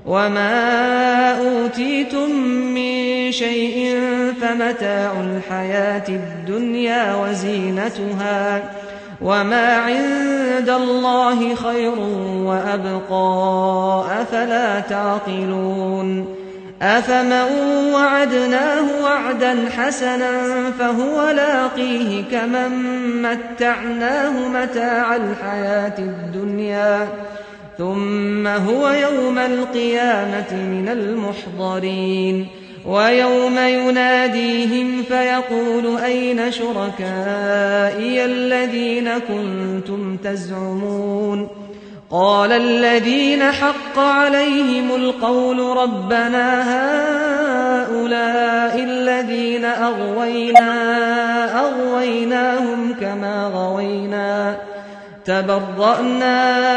وما أوتيتم من شيء فمتاع الحياة الدنيا وزينتها وما عند الله خير وأبقى أفلا تعقلون أفمن وعدناه وعدا حسنا فهو لاقيه كمن متعناه متاع الحياة الدنيا ثم هو يوم القيامة من المحضرين ويوم يناديهم فيقول أين شركائي الذين كنتم تزعمون قال الذين حق عليهم القول ربنا هؤلاء الذين أغويناهم كما غوينا تبرأنا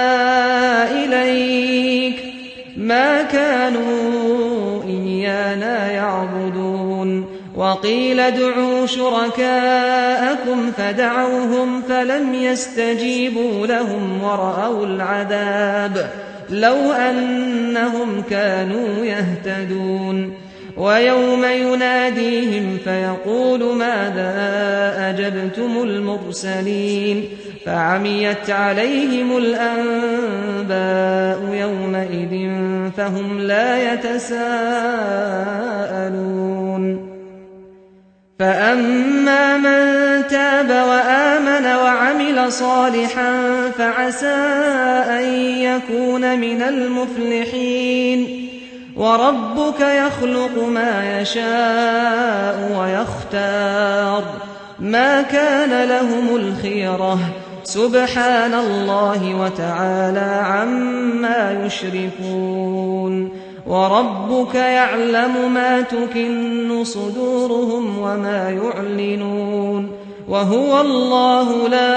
إليك ما كانوا إيانا يعبدون وقيل ادعوا شركاءكم فدعوهم فلم يستجيبوا لهم ورأوا العذاب لو أنهم كانوا يهتدون ويوم يناديهم فيقول ماذا أجبتم المرسلين فعميت عليهم الأنباء يومئذ فهم لا يتساءلون فأما من تاب وآمن وعمل صالحا فعسى أن يكون من المفلحين وربك يخلق ما يشاء ويختار ما كان لهم الخيرة سبحان الله وتعالى عما يشركون وربك يعلم ما تكن صدورهم وما يعلنون وهو الله لا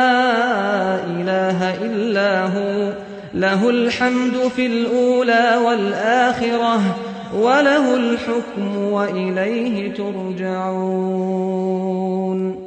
إله إلا هو له الحمد في الأولى والآخرة وله الحكم وإليه ترجعون